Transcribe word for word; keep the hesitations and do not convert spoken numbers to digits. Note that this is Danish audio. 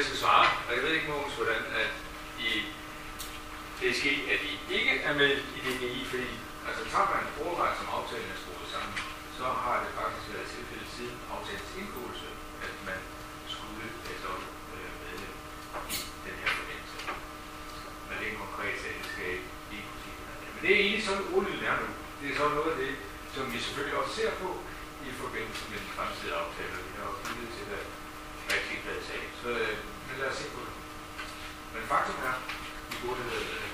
jeg skal svare, og jeg ved ikke, Mogens, hvordan at I, det er sket, at I ikke er med i D G I, fordi altså, tager man en overvej, som aftalen er skruet sammen, så har det faktisk været tilfældet siden aftalens indgåelse, at man skulle læse op øh, med i den her forbindelse. Men det er en konkret sag, det skal ikke lige kunne sige. Men det er egentlig sådan, ordlyden er nu. Det er sådan noget af det, som vi selvfølgelig også ser på i forbindelse med den fremtidige aftale. Vi har også lyttet til det rigtig glade sag. Så øh, lad os se på det. Men faktum er, vi burde have